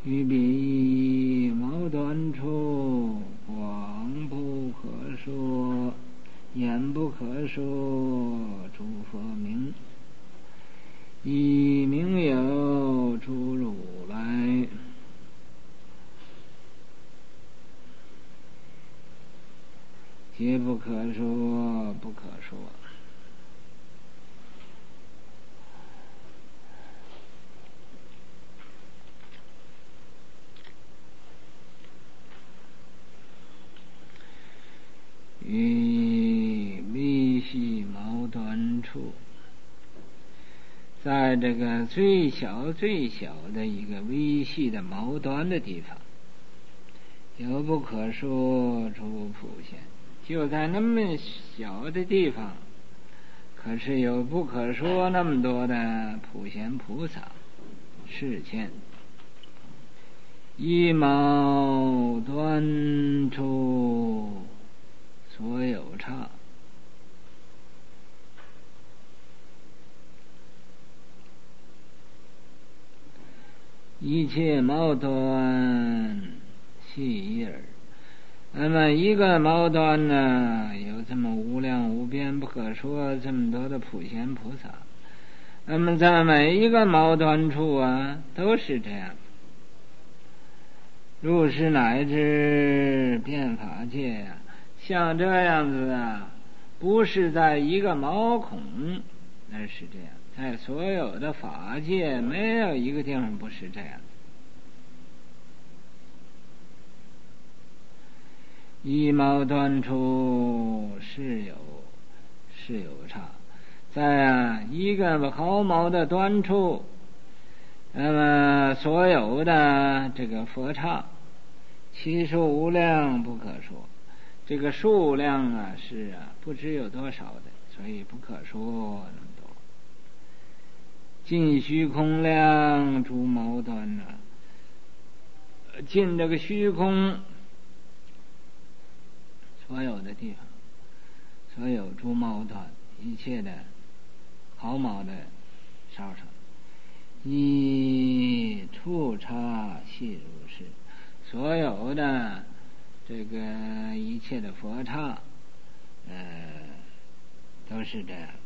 于彼毛端处，广不可说，言不可说，诸佛名。以名有诸如来，皆不可说，不可说。于微细毛端处，在这个最小最小的一个微细的毛端的地方，有不可说诸普贤。就在那么小的地方，可是有不可说那么多的普贤菩萨示现。一毛端处所有刹，一切毛端细耳。那么一个毛端呢，有这么无量无边不可说这么多的普贤菩萨。那么在每一个毛端处啊，都是这样。入世乃至遍法界啊，像这样子啊，不是在一个毛孔，那是这样，在所有的法界没有一个地方不是这样。一毛端处是有刹，在一个毫毛的端处，那么所有的这个佛刹，其数无量不可说。这个数量啊，是啊，不知有多少的，所以不可说那么多。尽虚空量诸毛端啊，尽这个虚空所有的地方，所有诸毛端，一切的毫毛的稍稍，以处刹细如是。所有的这个一切的佛刹，都是这样。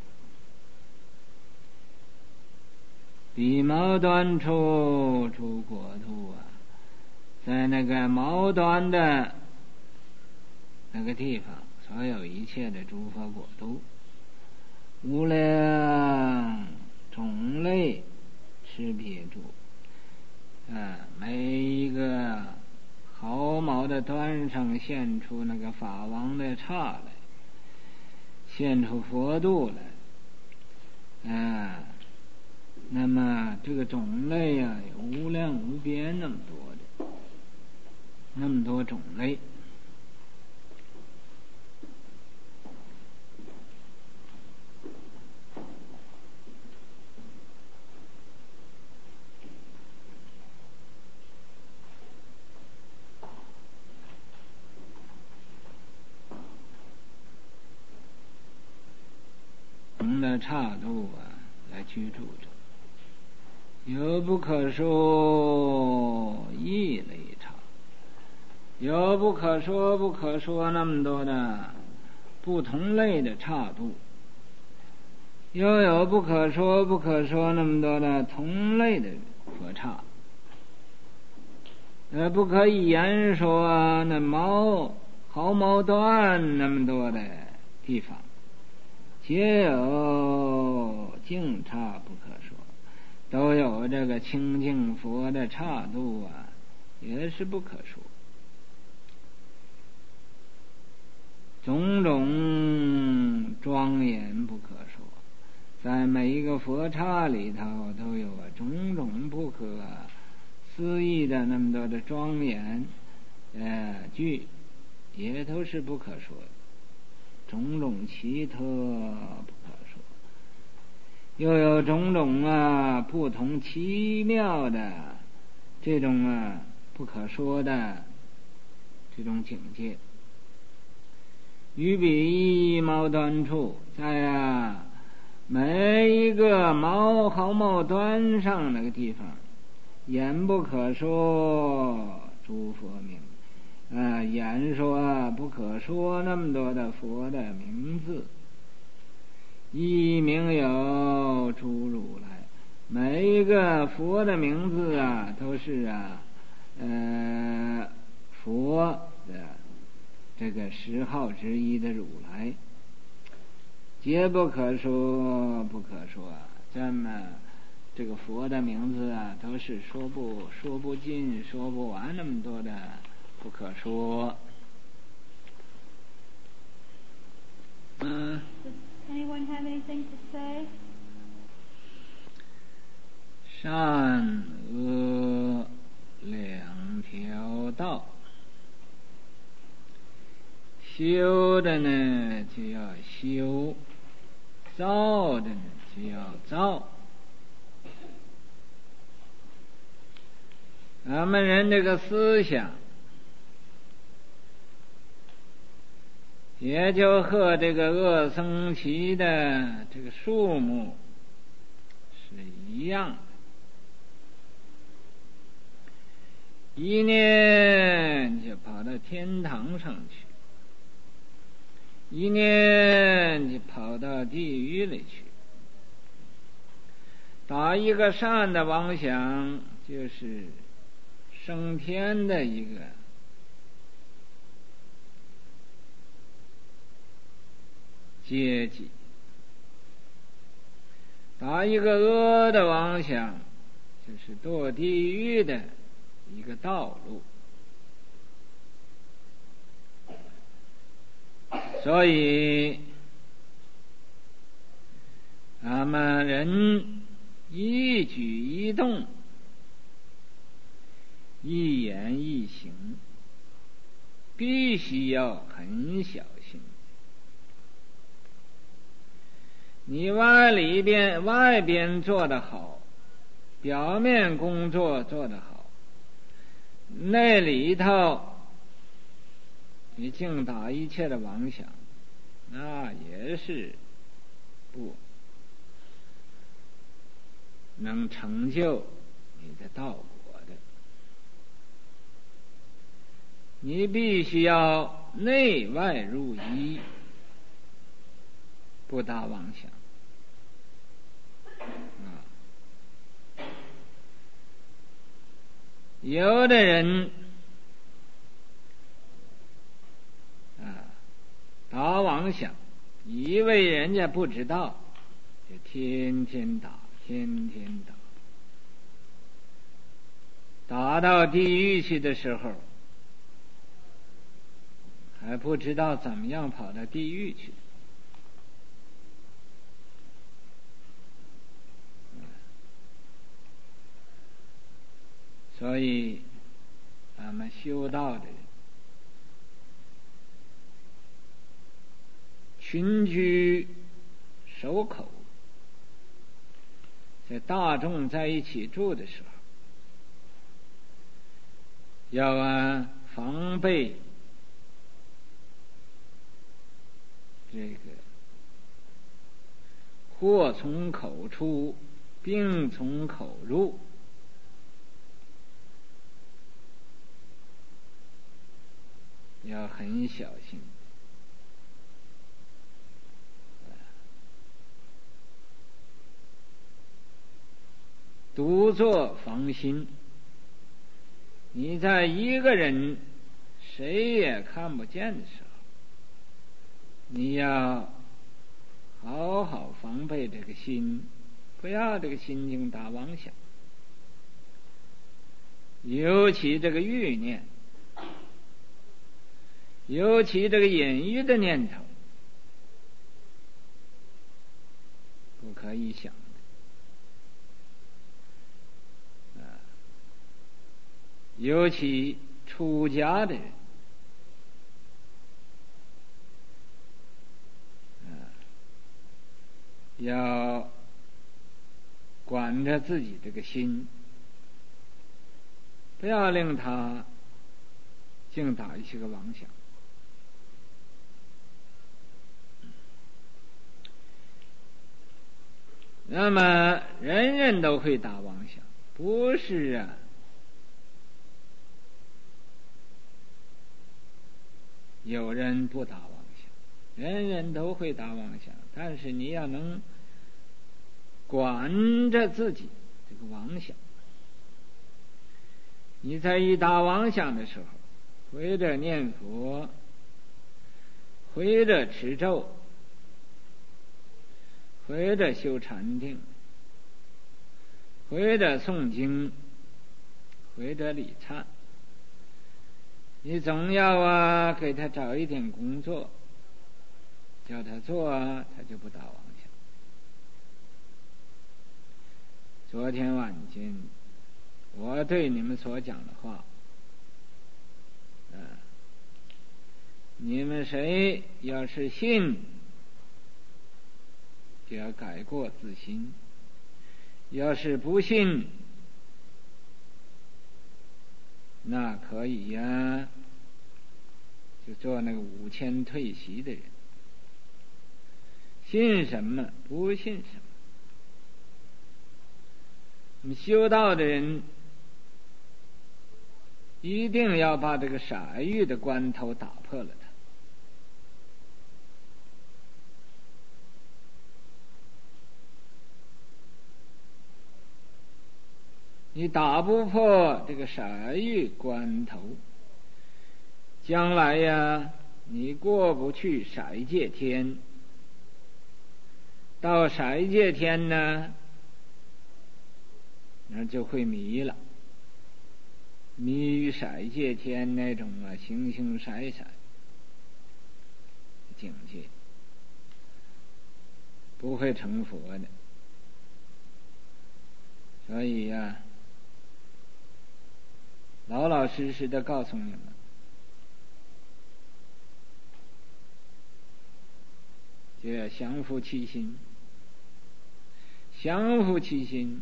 彼毛端处诸国土啊，在那个毛端的那个地方，所有一切的诸佛国土，无量种类识别住，每一个毫毛的端上现出那个法王的刹来，现出佛度来，那么这个种类啊，有无量无边那么多的，那么多种类。的刹度啊，来居住着。有不可说异类刹，有不可说不可说那么多的不同类的刹度，又有不可说不可说那么多的同类的佛刹。不可以言说那毫毛端那么多的地方，皆有净刹不可说，都有这个清净佛的刹度啊，也是不可说。种种庄严不可说，在每一个佛刹里头都有种种不可思议的那么多的庄严句，也都是不可说的。种种奇特不可说，又有种种不同奇妙的这种不可说的这种境界。于彼毛端处，在每一个毫毛端上那个地方， 言不可说诸佛名，言说不可说那么多的佛的名字，一名有诸如来，每一个佛的名字都是佛的这个10号之一的如来，皆不可说不可说，这么这个佛的名字都是说不尽说不完那么多的不可说。 Does anyone have anything to say? 善恶两条道，修的呢就要修，造的呢就要造。咱们人这个思想也就和这个恶僧祇的这个数目是一样的，一念就跑到天堂上去，一念就跑到地狱里去。打一个善的妄想，就是升天的一个阶级，打一个恶的妄想，就是堕地狱的一个道路。所以咱们人一举一动，一言一行，必须要很小心。你外边做得好，表面工作做得好，那里头你净打一切的妄想，那也是不能成就你的道果的。你必须要内外入一，不打妄想。有的人打妄想，以为人家不知道，就天天打，打到地狱去的时候，还不知道怎么样跑到地狱去。所以咱们修道的人群居守口，在大众在一起住的时候，要防备这个祸从口出，病从口入，要很小心。独坐防心，你在一个人谁也看不见的时候，你要好好防备这个心，不要这个心境打妄想，尤其这个欲念，尤其这个隐喻的念头，不可以想的。尤其出家的人，要管着自己这个心，不要令他净打一些个妄想。那么人人都会打妄想， 不是啊，有人不打妄想，人人都会打妄想，但是你要能管着自己这个妄想。你在一打妄想的时候，或者念佛，或者持咒，或者修禅定，或者诵经，或者礼忏，你总要给他找一点工作，叫他做他就不打妄想。昨天晚间我对你们所讲的话，你们谁要是信，就要改过自新；要是不信，那可以就做那个5000退席的人。信什么，不信什么。我们修道的人一定要把这个色欲的关头打破了它。你打不破这个色欲关头，将来你过不去色界天。到色界天呢，那就会迷了，迷于色界天那种形形色色的境界，不会成佛的。所以老老实实的告诉你们，就要降伏其心。降伏其心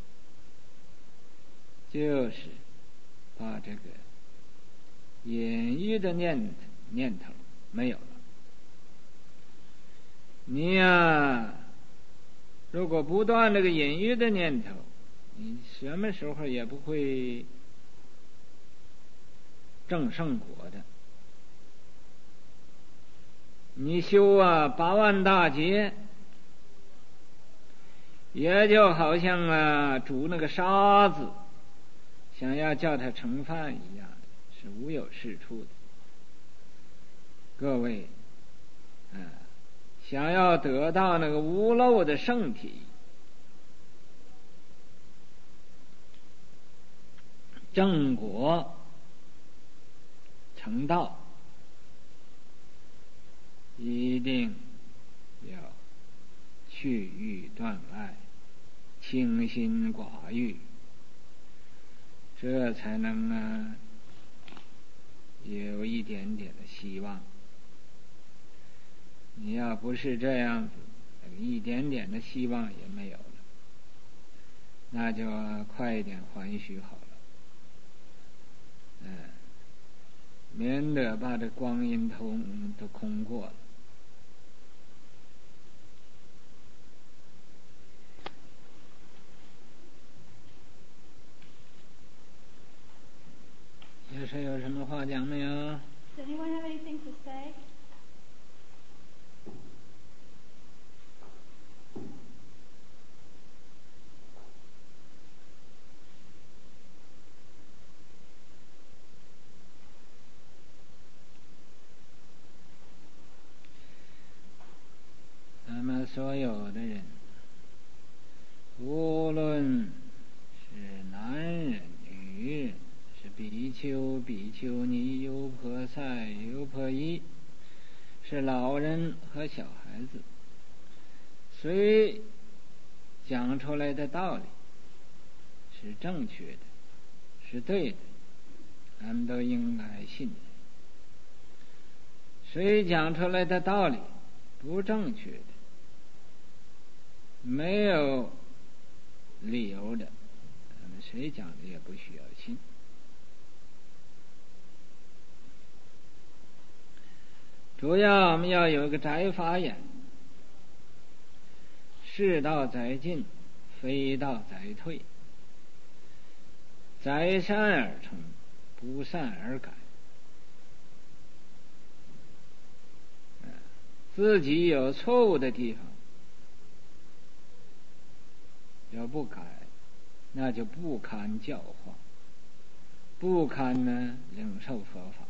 就是把这个眼欲的念头没有了。你如果不断这个眼欲的念头，你什么时候也不会证圣果的。你修8万大劫，也就好像煮那个沙子，想要叫它盛饭一样，是无有是处的。各位想要得到那个无漏的圣体，正果成道，一定要去欲断爱，清心寡欲，这才能有一点点的希望。你要不是这样子，一点点的希望也没有了，那就快一点还虚好了，免得把这光阴都空过了。有谁有什么话讲没有？ Does anyone have anything to say? 咱们所有的人，无论是男人、女人，是比丘、比丘尼、优婆塞、优婆夷，是老人和小孩子，谁讲出来的道理是正确的，是对的，咱们都应该信。谁讲出来的道理不正确的，没有理由的，咱们谁讲的也不需要信。主要我们要有一个宅法眼，是道在进，非道在退。 择善而从，不善而改。自己有错误的地方，要不改，那就不堪教化，不堪呢领受佛法，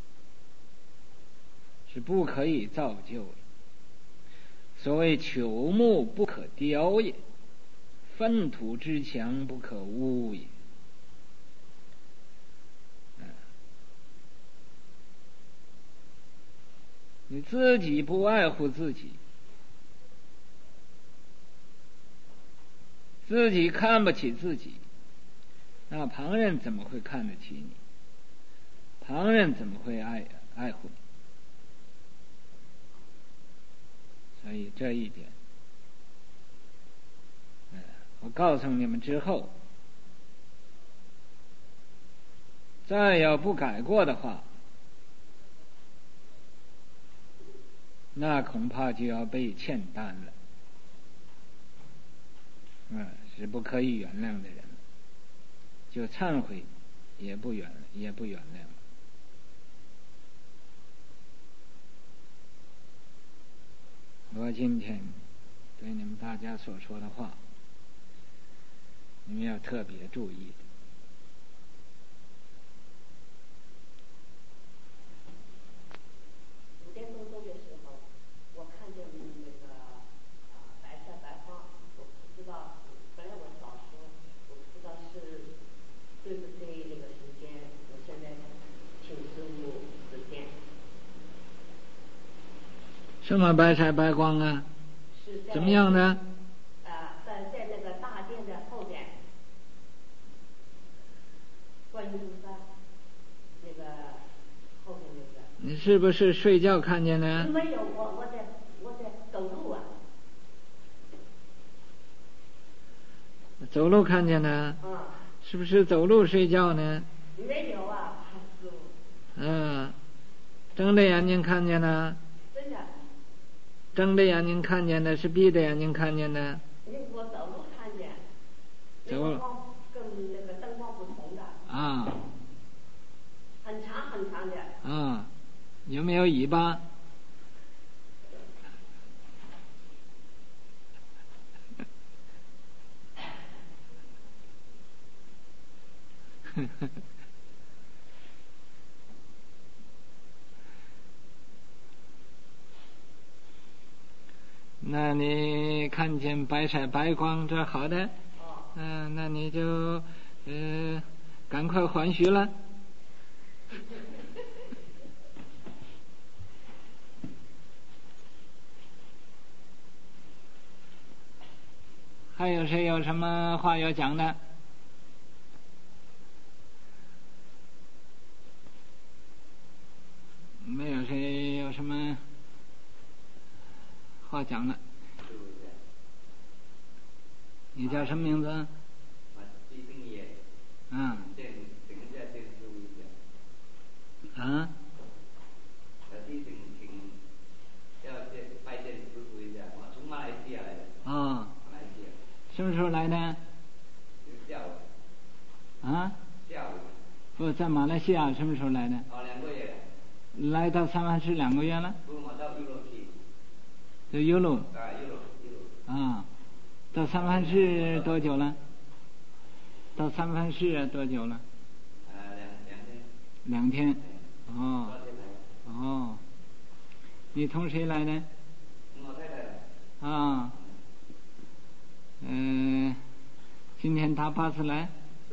是不可以造就的。所谓朽木不可雕也，粪土之墙不可污也。你自己不爱护自己，自己看不起自己，那旁人怎么会看得起你？旁人怎么会爱护你？所以这一点，我告诉你们之后，再要不改过的话，那恐怕就要被欠单了。是不可以原谅的人，就忏悔也不原谅。我今天对你们大家所说的话，你们要特别注意的。 5点多钟的时候，我看见那个白色白花，我不知道，本来我早说，我不知道是对不对那个时间，我现在请师父指点。 什么白晒白光啊？怎么样呢？ 在那个大殿的后边，观音菩萨那个后面那个。 你是不是睡觉看见的？ 没有，我在走路啊。 走路看见的？是不是走路睡觉呢？ 没有啊，师父。 睁着眼睛看见的？ 真的。 睁着眼睛看见的，是闭着眼睛看见的？ 我走路看见。 走路。 光跟那个灯光不同的。很长很长的。 有没有尾巴？那你看见白晒白光，这好的。那你就赶快还虚了。还有谁有什么话要讲的？没有谁有什么话讲了。你叫什么名字？什么时候来的？ 下午。 不在马来西亚什么时候来的 ？2个月。 来到三藩市2个月了。 不，我到优乐去。 在优乐。 优乐。 到三藩市多久了？到三藩市多久了？2天。你同谁来的？ 我太太。 今天搭巴士来？ 是。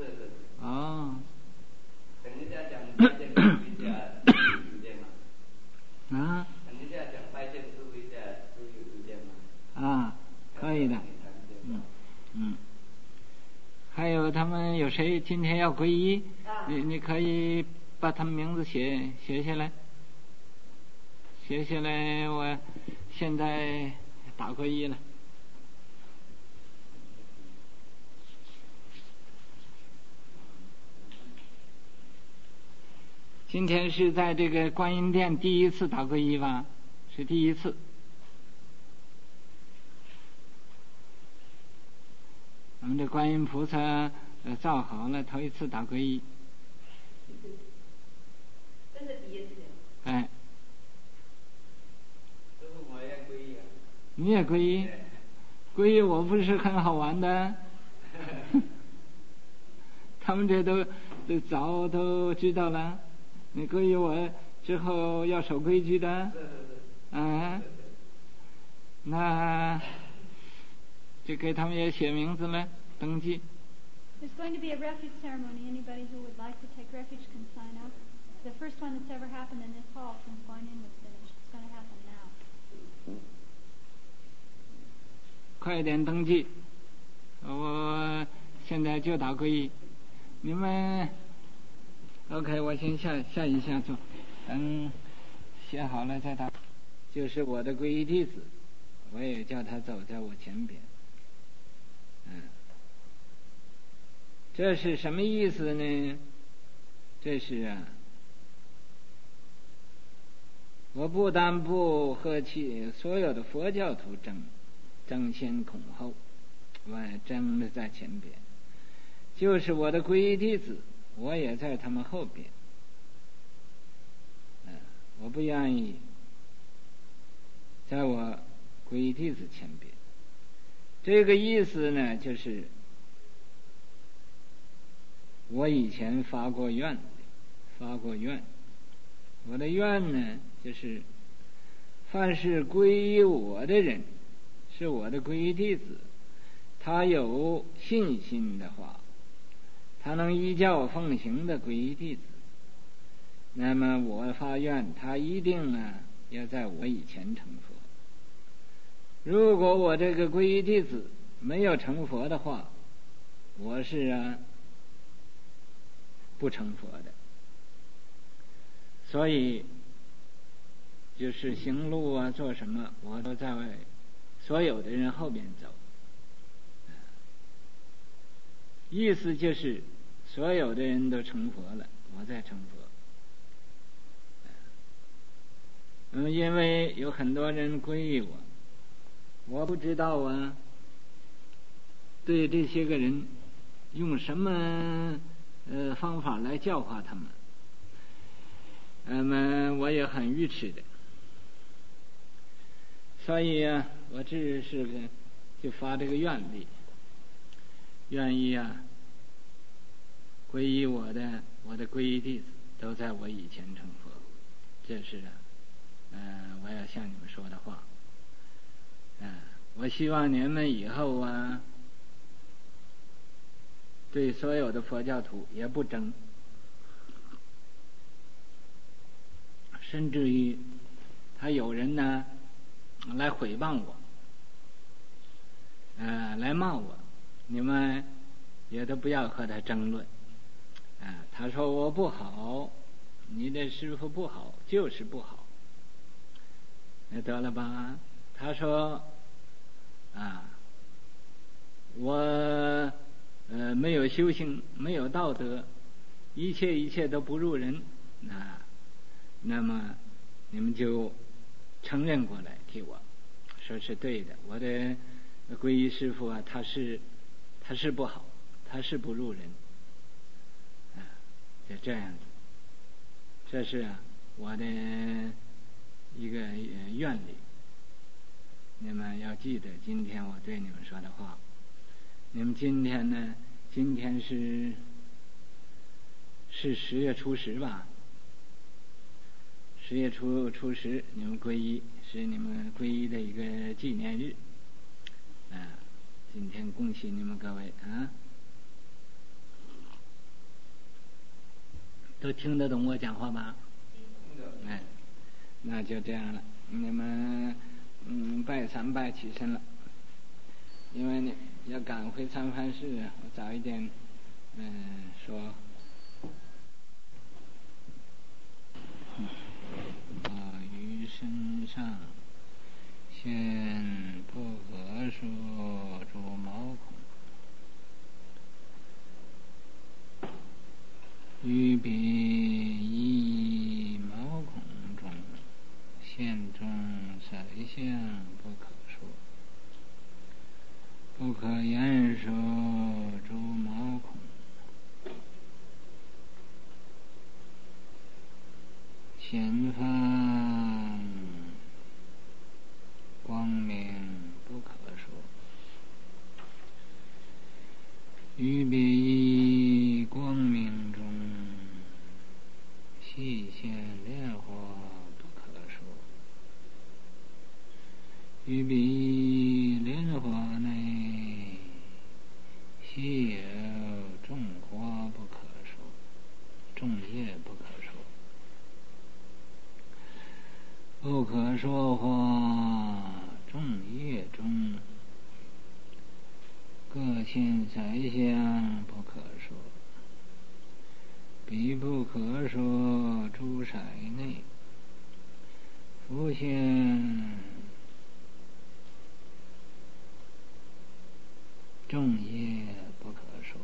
等一下讲拜见师父一下，有时间吗？等一下讲拜见师父一下，有时间吗？ 可以的。还有他们有谁今天要皈依？你可以把他们名字写下来。写下来，我现在打皈依了。今天是在这个观音殿第一次打皈依吧？是第一次。我们的观音菩萨造好了，头一次打皈依。 这是第一次。 哎。 师傅，我也皈依啊。 你也皈依？皈依我不是很好玩的。他们这都早都知道了，你皈依我之后要守规矩的。那就给他们也写名字了，登记。 There's going to be a refuge ceremony. Anybody who would like to take refuge can sign up. The first one that's ever happened in this hall since Guanyin was finished. It's going to happen now. 快点登记，我现在就打皈依。你们 OK， 我先下一下做，等写好了再打。就是我的皈依弟子，我也叫他走在我前边。这是什么意思呢？这是我不但不和所有的佛教徒争先恐后，我争的在前边，就是我的皈依弟子，我也在他们后边。我不愿意在我皈依弟子前边。这个意思呢，就是我以前发过愿，我的愿呢，就是凡是皈依我的人，是我的皈依弟子，他有信心的话，他能依教奉行的皈依弟子，那么我发愿他一定要在我以前成佛。如果我这个皈依弟子没有成佛的话，我是不成佛的。所以就是行路做什么，我都在所有的人后边走。意思就是所有的人都成佛了，我在成佛。因为有很多人皈依我不知道对这些个人用什么方法来教化他们。我也很愚痴的，所以我只是就发这个愿力，愿意皈依我的皈依弟子都在我以前成佛。这是我要向你们说的话。我希望你们以后对所有的佛教徒也不争，甚至于他有人来毁谤我，来骂我，你们也都不要和他争论。他说我不好，你的师父不好，就是不好，那得了吧。他说我没有修行，没有道德，一切都不入人，那么你们就承认过来替我说是对的。我的皈依师父他是不好，他是不入人，就这样子。这是我的一个愿力。你们要记得今天我对你们说的话。你们今天是10月初10吧？10月初10，你们皈依是你们皈依的一个纪念日。今天恭喜你们各位都听得懂我讲话吧？那就这样了。你们拜参拜起身了，因为你要赶回参幡室，我早一点说。于身上现不合数诸毛孔，于彼一毛孔中现中色相不可说，不可言说诸毛孔。 显放光明不可说，于彼一光明中细现莲花不可说，于彼一莲花内细有众花不可说，众叶不可说，不可说花众叶中各现彩相不可说，彼不可说诸色内复现众叶不可说，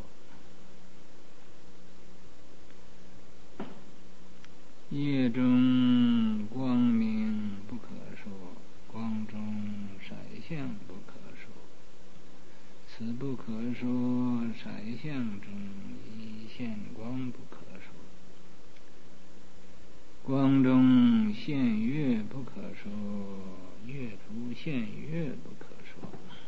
叶中光明不可说，光中色相不可说，此不可说色相中一现光不可说，光中现月不可说，月中现月不可说，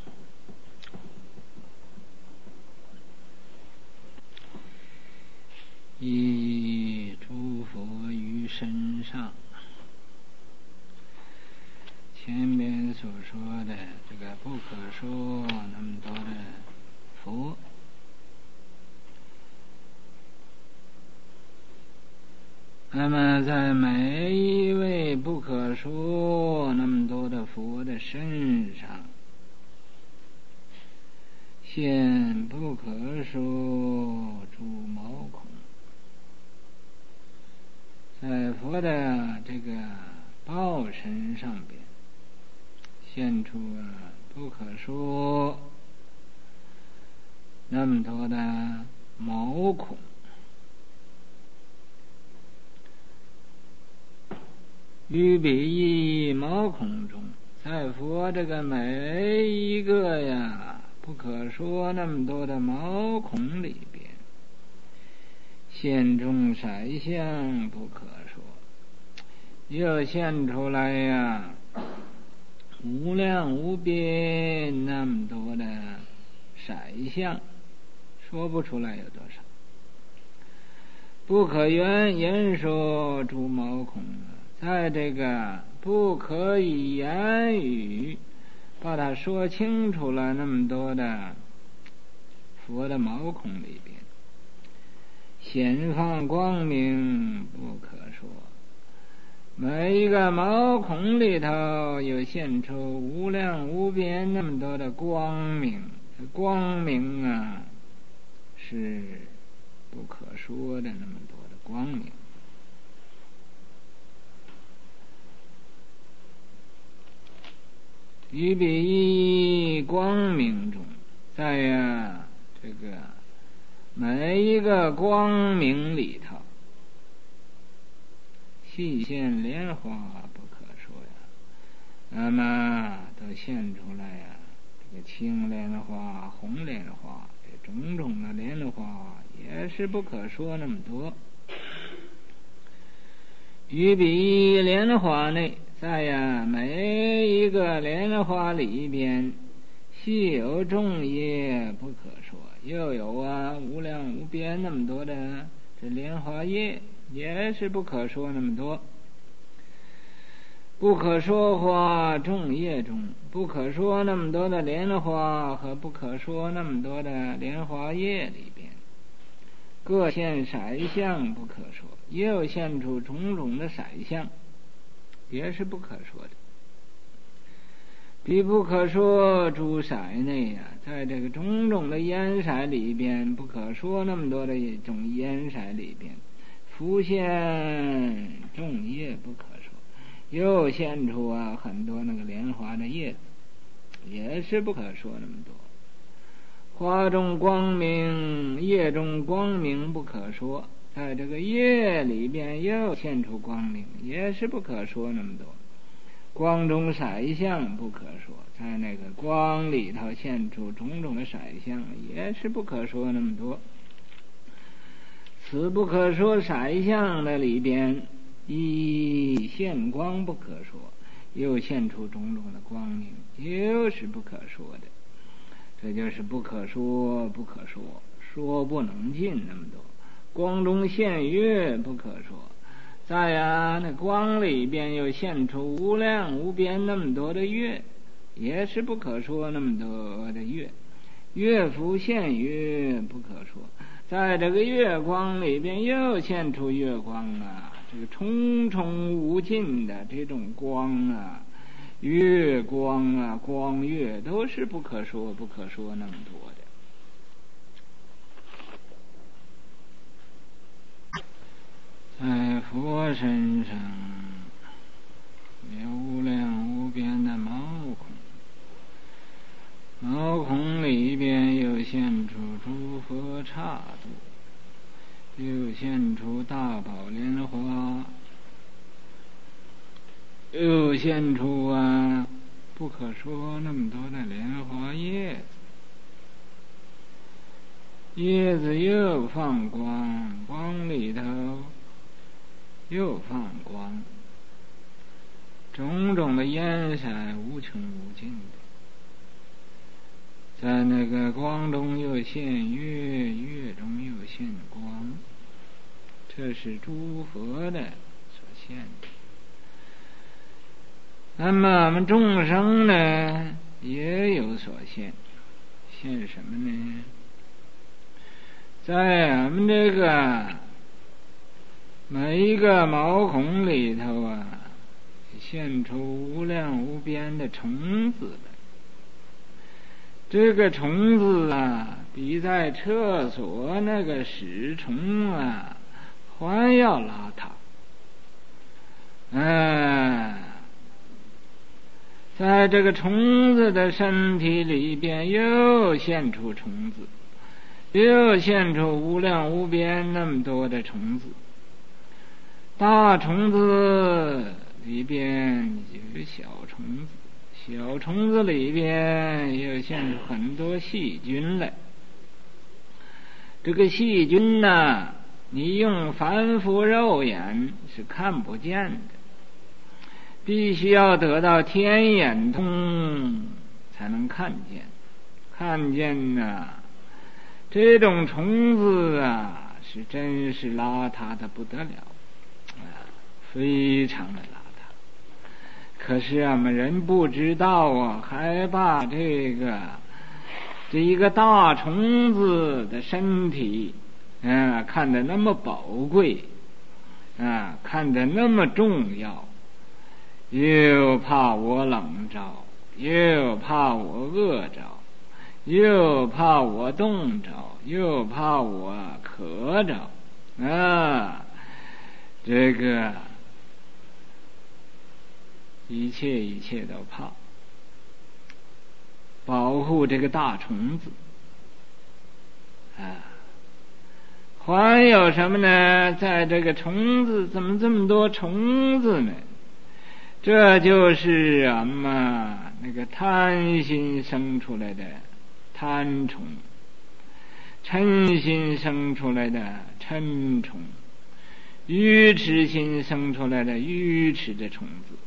以诸佛于身上，前面所说的这个不可说那么多的佛，那么在每一位不可说那么多的佛的身上现不可说诸毛孔，在佛的这个报身上边现出不可说那么多的毛孔，于彼一毛孔中，在佛这个每一个不可说那么多的毛孔里边现中色相不可说，又现出来无量无边那么多的色相，说不出来有多少，不可言说诸毛孔，在这个不可以言语把它说清楚了那么多的佛的毛孔里边显放光明不可说，每一个毛孔里头有现出无量无边那么多的光明，光明是不可说的那么多的光明，于彼一光明中，在这个每一个光明里头细现莲花不可说那么都现出来这个青莲花红莲花这种种的莲花也是不可说那么多，于彼莲花内，在每一个莲花里边细有众叶不可说，又有无量无边那么多的这莲花叶也是不可说那么多，不可说花众叶中，不可说那么多的莲花和不可说那么多的莲花叶里边各现色相不可说，又现出种种的色相也是不可说的，彼不可说诸色内在这个种种的颜色里边不可说那么多的一种颜色里边浮现众叶不可说，又现出很多那个莲花的叶子也是不可说那么多，花中光明叶中光明不可说，在这个叶里边又现出光明也是不可说那么多，光中色相不可说，在那个光里头现出种种的色相也是不可说那么多，此不可说色相的里边以现光不可说，又现出种种的光明，就是不可说的。这就是不可说，不可说，说不能尽那么多。光中现月不可说，再呀，那光里边又现出无量无边那么多的月，也是不可说那么多的月。月复现月不可说，在这个月光里边又现出月光啊，这个重重无尽的这种光啊，月光啊，光月都是不可说，不可说那么多的。在佛身上有无量无边的毛孔，毛孔里边又现出诸佛刹度，又现出大宝莲花，又现出不可说那么多的莲花叶子，叶子又放光，光里头又放光，种种的颜色无穷无尽的，在那个光中又现月，月中又现光，这是诸佛的所现的。那么我们众生呢也有所现，现什么呢？在我们这个每一个毛孔里头现出无量无边的虫子来。这个虫子比在厕所那个屎虫还要邋遢。在这个虫子的身体里边又现出虫子，又现出无量无边那么多的虫子。大虫子里边有小虫子，小虫子里边又现出很多细菌来。这个细菌你用凡夫肉眼是看不见的，必须要得到天眼通才能看见。看见这种虫子是真是邋遢的不得了，非常的邋遢。可是我们人不知道还把这一个大虫子的身体看得那么宝贵看得那么重要，又怕我冷着，又怕我饿着，又怕我冻着，又怕我渴着这个一切都怕，保护这个大虫子还有什么呢？在这个虫子，怎么这么多虫子呢？这就是那个贪心生出来的贪虫，嗔心生出来的嗔虫，愚痴心生出来的愚痴的虫子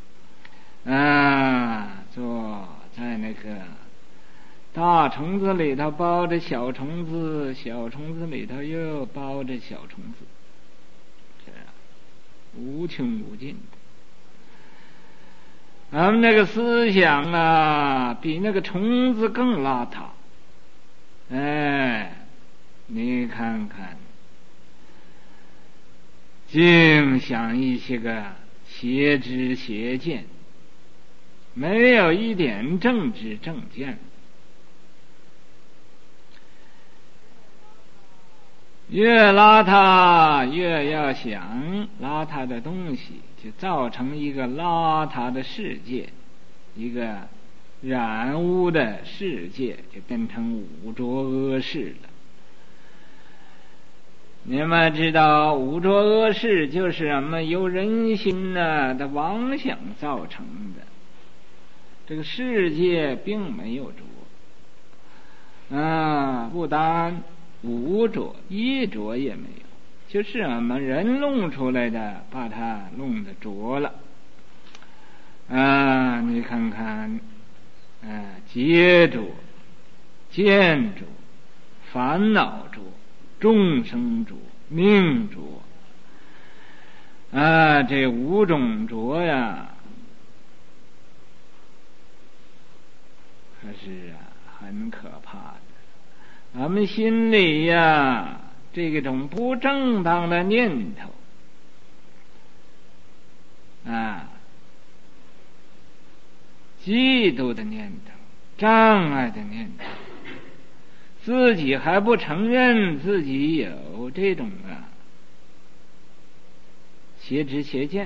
坐在那个大虫子里头包着小虫子，小虫子里头又包着小虫子，无穷无尽的。俺们那个思想比那个虫子更邋遢。你看看，净想一些个邪知邪见，没有一点正知正见。越邋遢越要想邋遢的东西，就造成一个邋遢的世界，一个染污的世界，就变成污浊恶世了。你们知道污浊恶世就是我们由人心的妄想造成的，这个世界并没有浊不单污浊，衣浊也没有， 就是我们人弄出来的，把它弄得浊了。你看看，劫浊、见浊、烦恼浊、众生浊、命浊，这五种浊呀，可是很可怕的。我们心里呀，这种不正当的念头嫉妒的念头、障碍的念头，自己还不承认自己有这种邪知邪见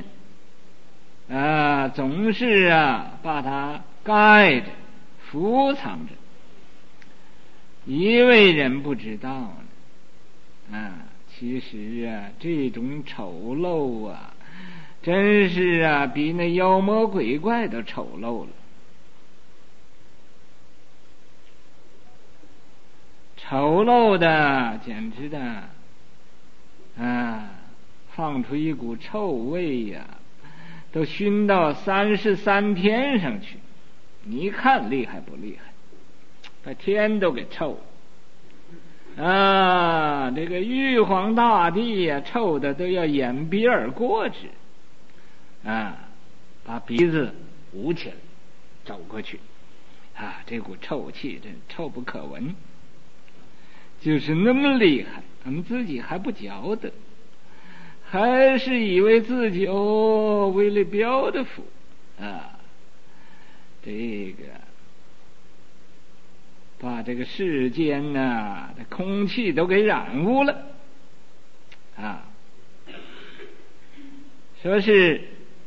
总是把它盖着、伏藏着，以为人不知道呢。其实这种丑陋真是比那妖魔鬼怪都丑陋了。丑陋的简直的放出一股臭味都熏到33天上去，你看厉害不厉害？把天都给臭了这个玉皇大帝臭的都要掩鼻而过之把鼻子捂起来走过去这股臭气真臭不可闻，就是那么厉害，我们自己还不觉得，还是以为自己为了beautiful这个把这个世间的空气都给染污了说是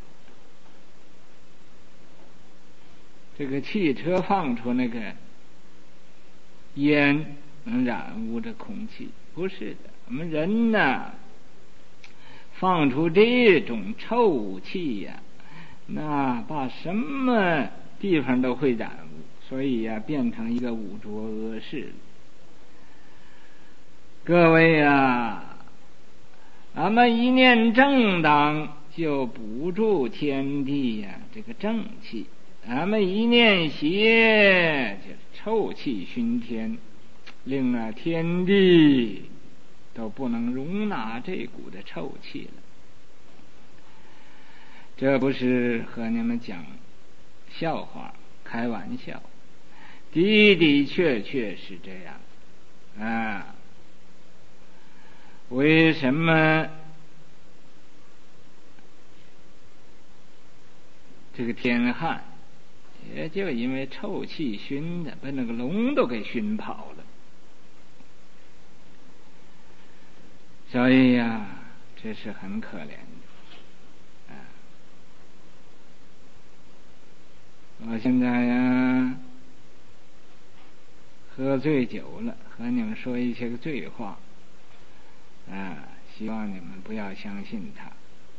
这个汽车放出那个烟能染污这空气，不是的，我们人放出这种臭气那把什么地方都会染污，所以变成一个污浊恶世了。各位俺们一念正当，就补助天地这个正气；俺们一念邪，就臭气熏天，令天地都不能容纳这股的臭气了。这不是和你们讲笑话、开玩笑，的的确确是这样为什么这个天旱？也就因为臭气熏的，把那个龙都给熏跑了。所以这是很可怜的我现在喝醉酒了，和你们说一些个醉话希望你们不要相信他。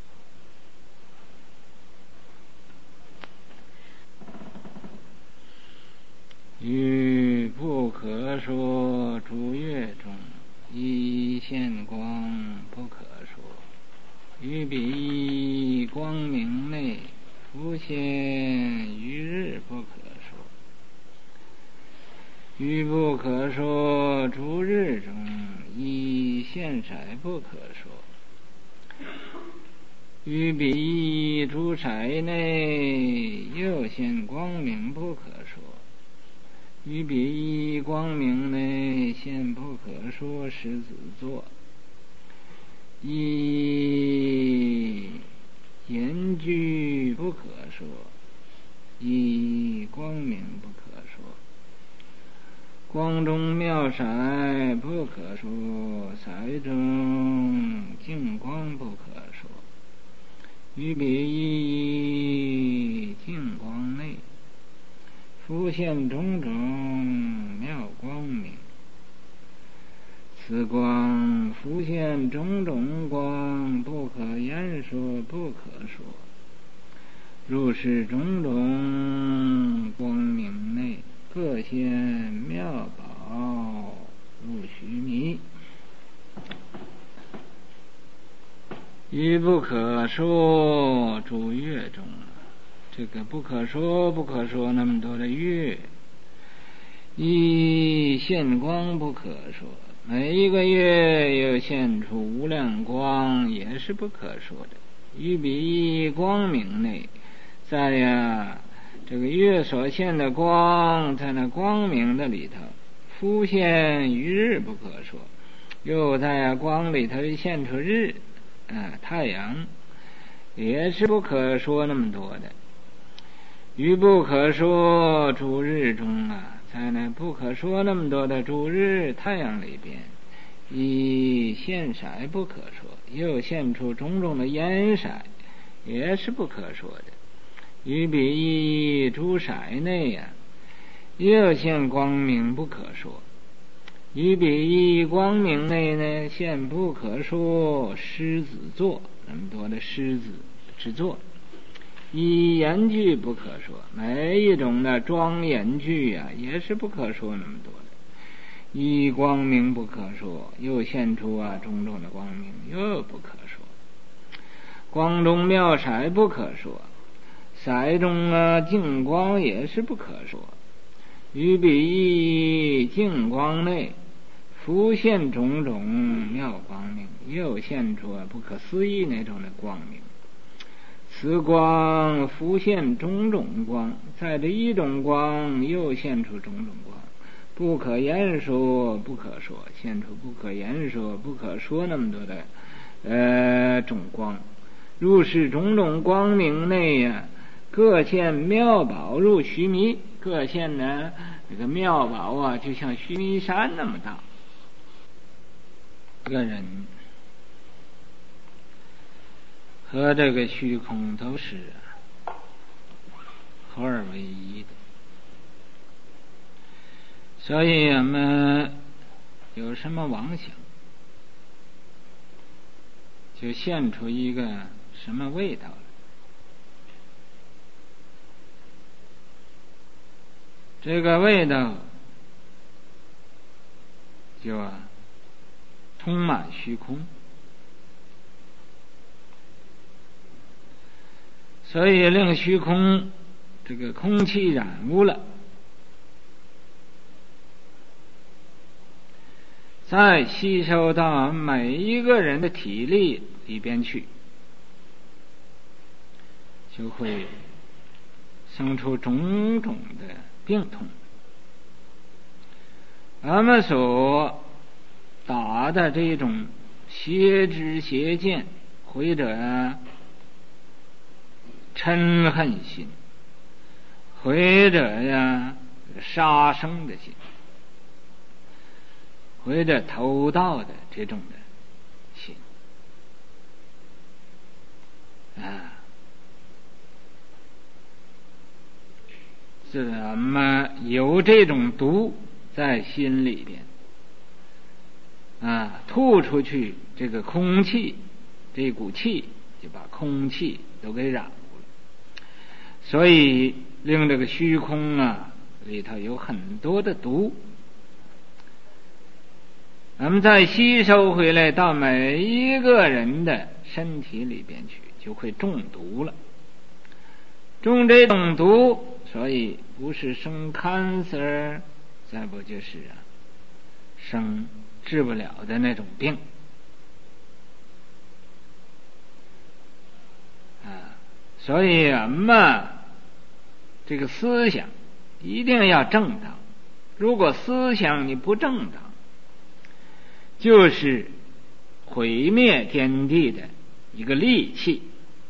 欲不可说诸月中，一线光不可说；于彼光明内，复现于日不可说。欲不可说诸日中，一现色不可说；于彼诸色内，又现光明不可说。于彼光明内，现不可说狮子座。一言句不可说，一光明不可说。光中妙色不可说，色中净光不可说。于彼净光内，复现种种妙光明。此光复现种种光，不可言说，不可说。如是种种光明内，各现妙宝入须弥。 于不可说诸月中，这个不可说那么多的月，以现光不可说，每一个月又现出无量光，也是不可说的。于彼光明内，在这个月所现的光，在那光明的里头浮现于日不可说，又在光里头现出日太阳，也是不可说那么多的。于不可说诸日中在那不可说那么多的诸日太阳里边，以现色不可说，又现出种种的颜色，也是不可说的。于彼诸色内又现光明不可说，于彼光明内呢，现不可说狮子座，那么多的狮子之座。以言句不可说，每一种的庄严句也是不可说那么多的。以光明不可说，又现出种种的光明，又不可说。光中妙色不可说，色中净光也是不可说。于彼净光内浮现种种妙光明，又现出不可思议那种的光明。此光浮现种种光，在这一种光又现出种种光，不可言说不可说，现出不可言说不可说那么多的种光。入是种种光明内各现妙宝入须弥，各现这个妙宝就像须弥山那么大。这个人和这个虚空都是合而为一的，所以我们有什么妄想，就现出一个什么味道来。这个味道就充满虚空，所以令虚空这个空气染污了，再吸收到每一个人的体力里边去，就会生出种种的病痛。我们所打的这种邪知邪见，或者嗔恨心，或者杀生的心，或者偷盗的这种的心怎么有这种毒在心里边吐出去，这个空气，这股气就把空气都给染污了，所以令这个虚空里头有很多的毒，咱们再吸收回来到每一个人的身体里边去，就会中毒了。中这种毒，所以不是生 cancer， 再不就是生治不了的那种病所以我们这个思想一定要正当，如果思想你不正当，就是毁灭天地的一个利器。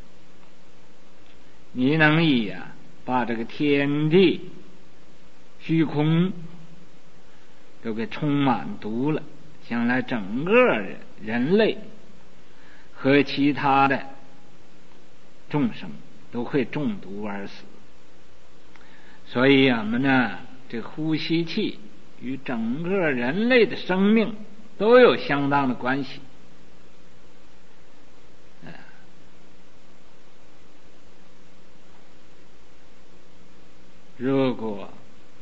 你能以把这个天地虚空都给充满毒了，将来整个人类和其他的众生都会中毒而死。所以我们这呼吸气与整个人类的生命都有相当的关系。如果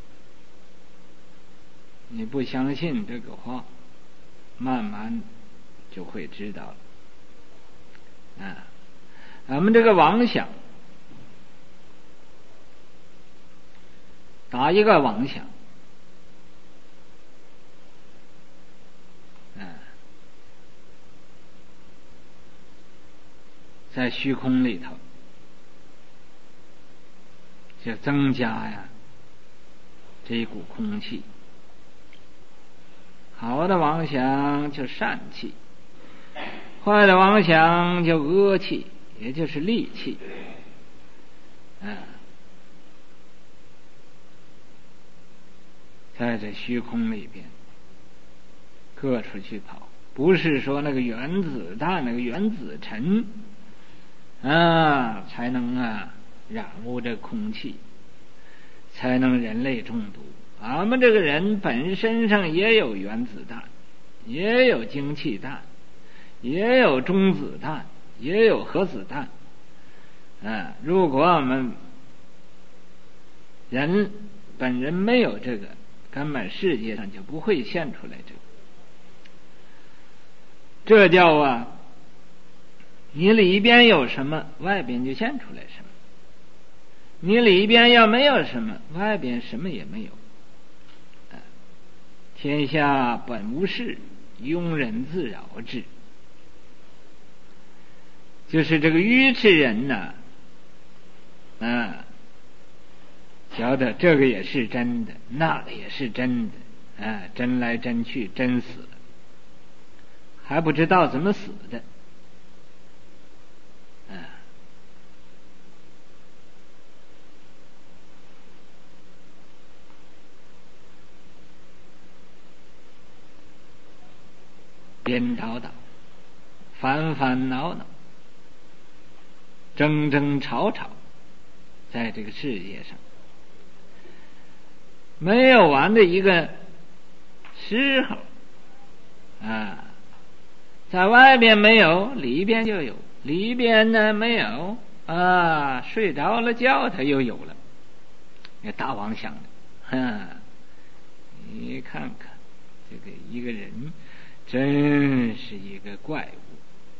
你不相信这个话，慢慢就会知道了。 咱们这个妄想，打一个妄想，在虚空里头就增加呀这一股空气。好的妄想就善气，坏的妄想就恶气，也就是戾气。在这虚空里边各处去跑，不是说那个原子弹那个原子尘才能染污这空气，才能人类中毒。俺们这个人本身上也有原子弹，也有氢气弹，也有中子弹，也有核子弹。如果我们人本人没有这个，根本世界上就不会现出来这个。这叫你里边有什么，外边就现出来什么。你里边要没有什么，外边什么也没有。天下本无事，庸人自扰之。就是这个愚痴人呢，觉得这个也是真的，那个也是真的，争来争去，真死了，还不知道怎么死的。颠倒倒，烦烦恼恼，争争吵吵，在这个世界上没有完的一个时候在外边没有，里边就有；里边呢没有睡着了觉他又有了。那大妄想的，你看看这个一个人真是一个怪物，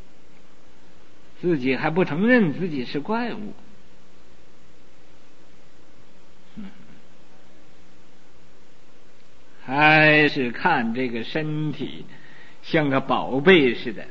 自己还不承认自己是怪物。还是看这个身体像个宝贝似的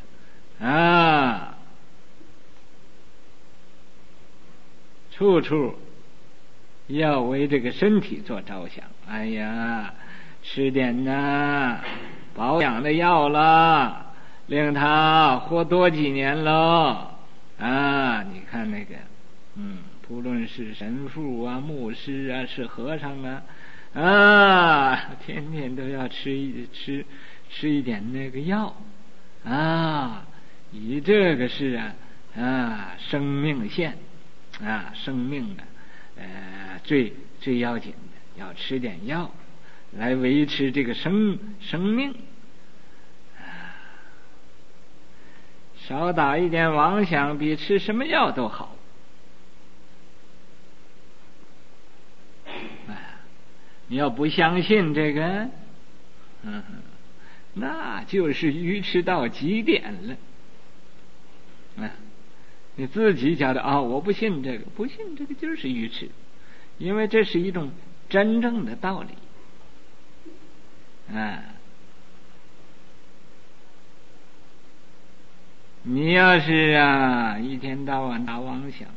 处处要为这个身体做着想。哎呀，吃点保养的药了，令他活多几年喽你看那个不论是神父牧师是和尚天天都要吃一点那个药以这个是生命线生命最要紧的，要吃点药来维持这个生命。少打一点妄想比吃什么药都好。你要不相信这个那就是愚痴到极点了你自己觉得我不信这个，不信这个就是愚痴，因为这是一种真正的道理你要是一天到晚打妄想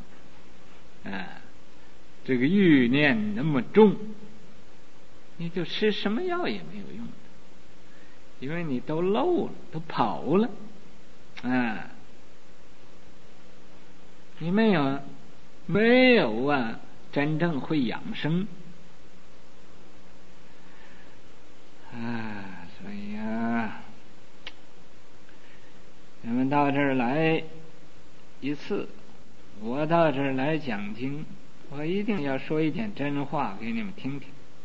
这个欲念那么重，你就吃什么药也没有用的，因为你都漏了，都跑了你没有真正会养生所以咱们到这儿来一次，我到这儿来讲经，我一定要说一点真话给你们听听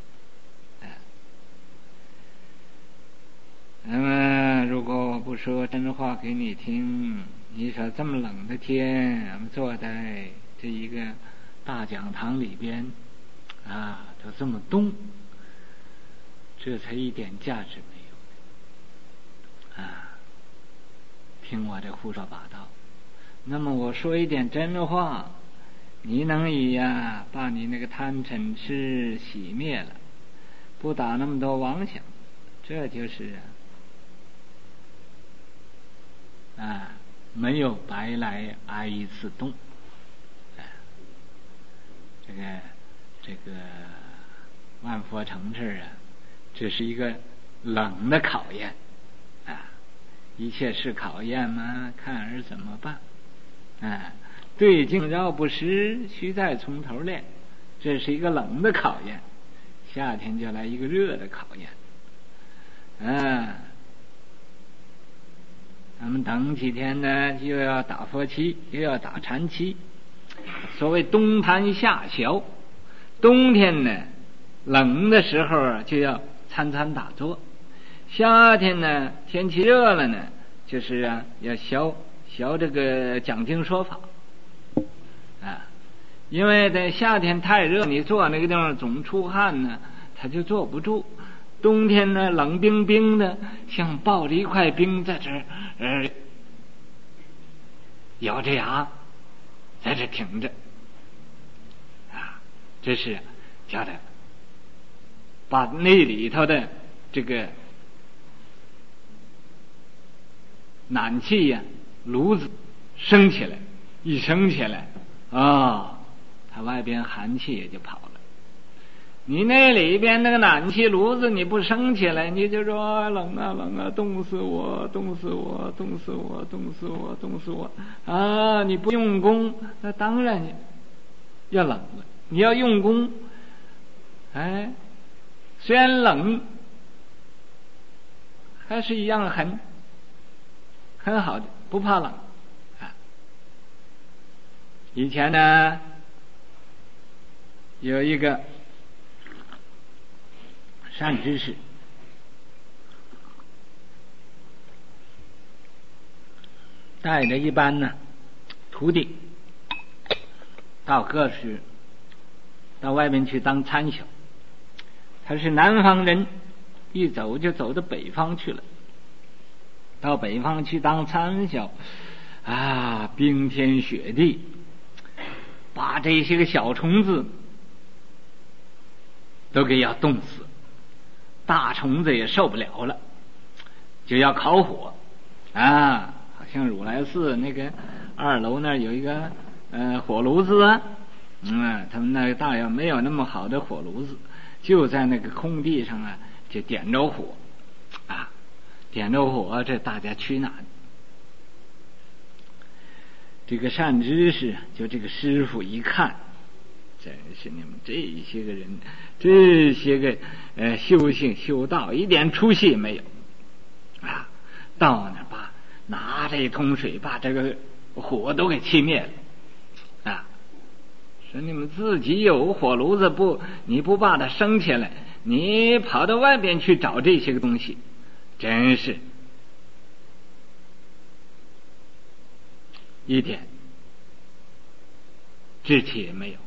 那么如果我不说真话给你听，你说这么冷的天，我们坐在这一个大讲堂里边都这么冻，这才一点价值没有听我这胡说八道， 那么我说一点真话，你能以呀把你那个贪嗔痴熄灭了，不打那么多妄想，这就是没有白来挨一次冻。这个万佛成事这是一个冷的考验一切是考验嘛，看儿怎么办对境绕不实，须再从头练，这是一个冷的考验。夏天就来一个热的考验咱们等几天呢，又要打佛七，又要打禅七。所谓冬谈夏宵，冬天呢冷的时候就要参参打坐，夏天呢天气热了呢，就是要学这个讲经说法因为在夏天太热，你坐那个地方总出汗呢，他就坐不住。冬天呢冷冰冰的，像抱着一块冰在这咬着牙在这挺着这是叫的把那里头的这个暖气炉子升起来，一升起来它外边寒气也就跑了。你那里边那个暖气炉子你不升起来，你就说冷啊冷啊，冻死我冻死我冻死我冻死我冻死我你不用功，那当然要冷了。你要用功虽然冷还是一样很好的，不怕冷以前呢有一个善知识带着一班呢徒弟到各市到外面去当参晓。他是南方人，一走就走到北方去了，到北方去当参晓冰天雪地，把这些个小虫子都给要冻死，大虫子也受不了了，就要烤火好像如来寺那个2楼那儿有一个火炉子他们那个大约没有那么好的火炉子，就在那个空地上就点着火点着火，这大家取暖。这个善知识就这个师父一看，真是你们这些个人，这些个修行修道一点出息没有到那拿着一桶水把这个火都给熄灭了说你们自己有火炉子你不把它升起来，你跑到外边去找这些个东西，真是一点志气也没有。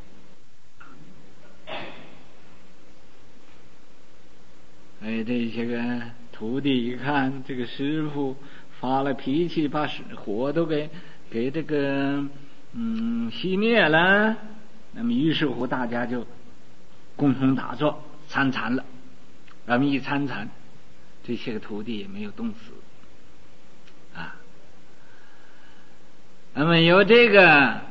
这些个徒弟一看这个师父发了脾气，把火都给这个熄灭了，那么于是乎大家就共同打坐参禅了。咱们一参禅，这些个徒弟也没有冻死那么由这个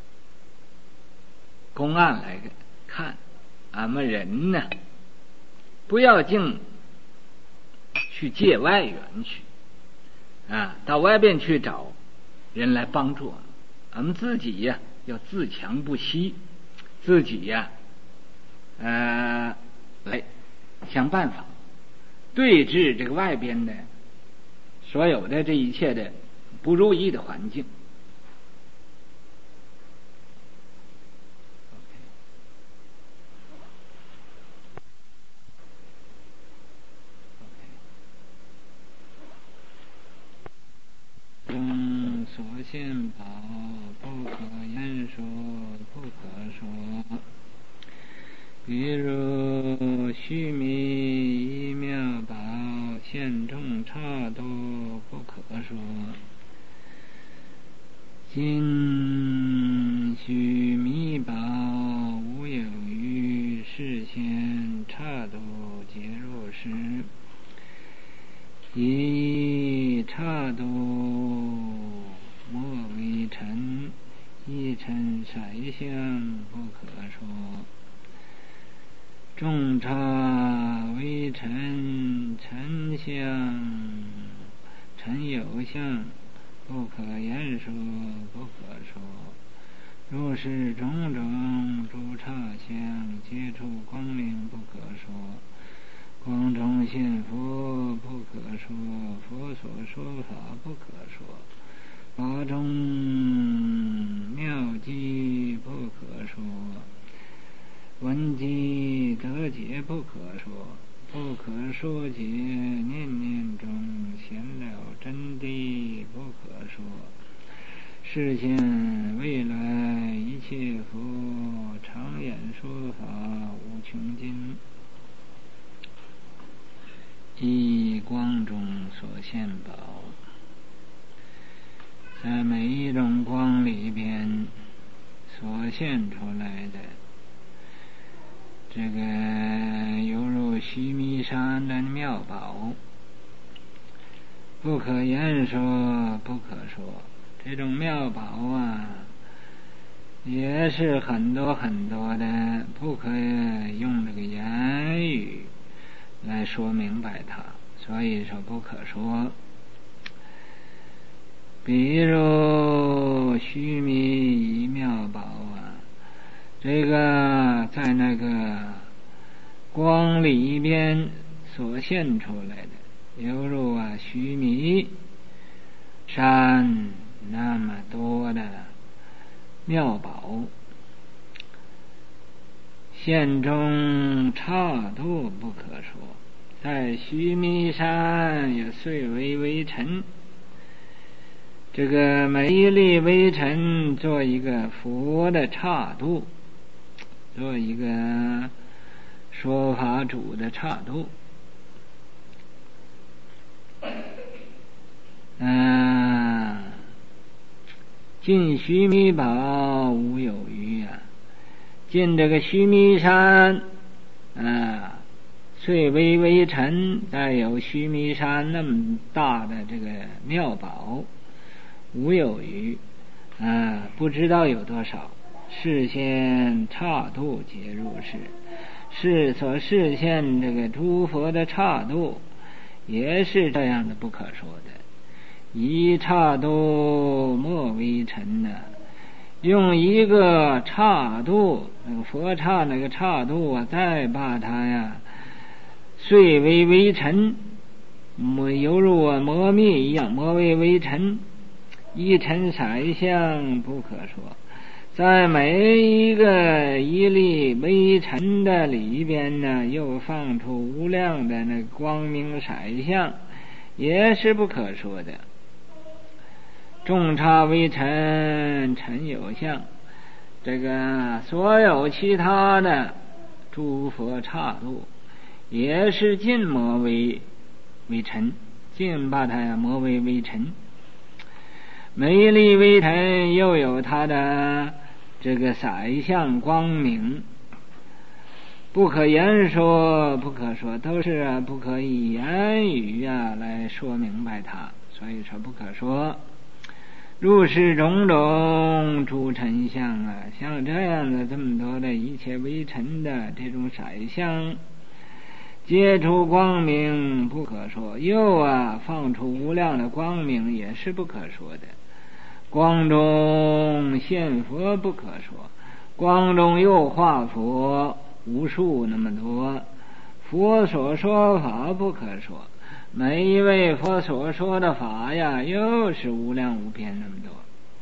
公案来看，俺们人呢不要净去界外缘去到外边去找人来帮助俺们自己要自强不息，自己来想办法对治这个外边的所有的这一切的不如意的环境。所现宝不可言说，不可说。比如须弥一妙宝，现众刹多不可说。 今须弥宝无有余，世间刹度皆如是。一刹度莫为尘，一尘色相不可说。众刹为尘，尘相尘有相，不可言说，不可说。如是种种诸刹相，皆出光明，不可说。光中现佛，不可说。佛所说法，不可说。法中妙机，不可说。闻机得解，不可说。不可说解，念念中显了真谛，不可说。世间未来一切佛，常演说法无穷尽。以光中所现宝，在每一种光里边所现出来的，这个犹如须弥山的妙宝，不可言说，不可说。这种妙宝啊，也是很多很多的，不可用这个言语来说明白它，所以说不可说。比如须弥妙宝啊，这个在那个光里边所现出来的，犹如须弥山那么多的妙宝，现中刹度不可说。在须弥山也虽为微尘，这个每一粒微尘做一个佛的刹度，做一个说法主的刹度。尽须弥宝无有余啊！尽这个须弥山虽为微尘，再有须弥山那么大的这个妙宝，无有余不知道有多少。示现刹度皆如是，所示现这个诸佛的刹度，也是这样的不可说的。一刹度莫为尘用一个刹度，那个佛刹那个刹度再把它碎为微尘，犹如磨灭一样，磨为微尘，一尘色相不可说。在每一粒微尘的里边又放出无量的那光明色相，也是不可说的。众刹为尘，尘有相，这个所有其他的诸佛刹度，也是尽磨为尘，尽把它磨为微尘。每一粒微尘又有它的这个色相光明，不可言说，不可说，都是不可以言语来说明白它，所以说不可说。如是种种诸尘相像这样的这么多的一切微尘的这种色相，皆出光明，不可说。又放出无量的光明，也是不可说的。光中现佛，不可说。光中又化佛无数那么多，佛所说法不可说。每一位佛所说的法又是无量无边那么多。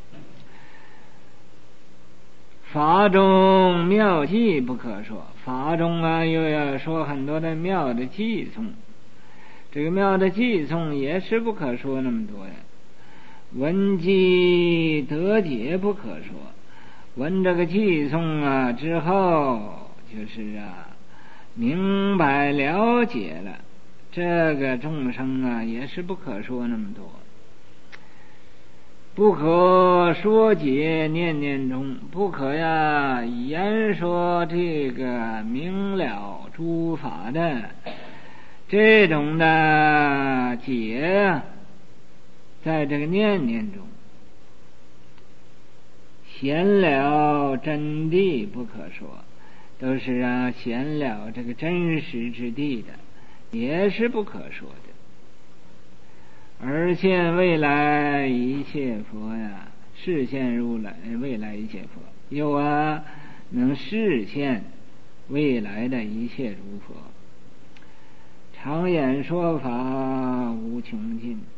法中妙计不可说，法中又要说很多的妙的偈颂，这个妙的偈颂也是不可说那么多的。闻偈得解不可说，闻这个偈颂之后，就是明白了解了，这个众生也是不可说那么多。 不可说解念念中，不可呀言说这个明了诸法的这种的解，在这个念念中显了真谛不可说，都是显了这个真实之谛的，也是不可说的。而现未来一切佛呀，示现如来未来一切佛，又能示现未来的一切诸佛，常演说法无穷尽。